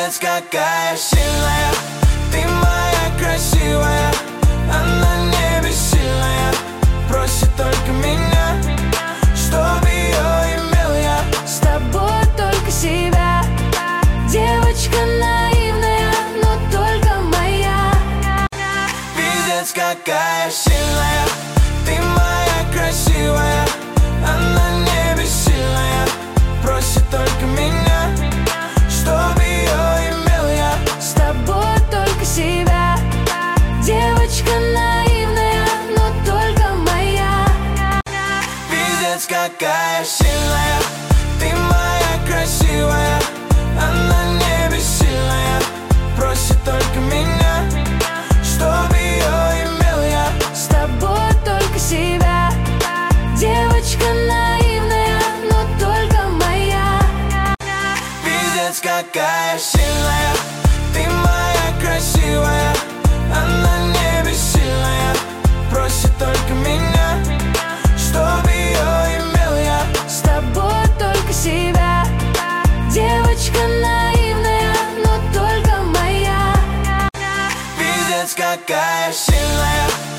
Пиздец, какая сильная, ты моя красивая, она не бессильная, просит только меня, чтоб ее имел я. С тобой только себя, девочка наивная, но только моя. Пиздец, какая сильная, ты моя красивая, она не бессильная, просит только меня, чтоб ее имел я. С тобой только себя, девочка наивная, но только моя. Пиздец, какая сильная, ты моя красивая, она не бессильная, просит только меня, чтоб ее имел я. С тобой только себя, девочка наивная, но только моя. Пиздец, какая сильная, ты моя красивая, она не бессильная, просит только меня, чтоб ее имел я. С тобой только себя, девочка наивная, но только моя. Пиздец, какая сильная,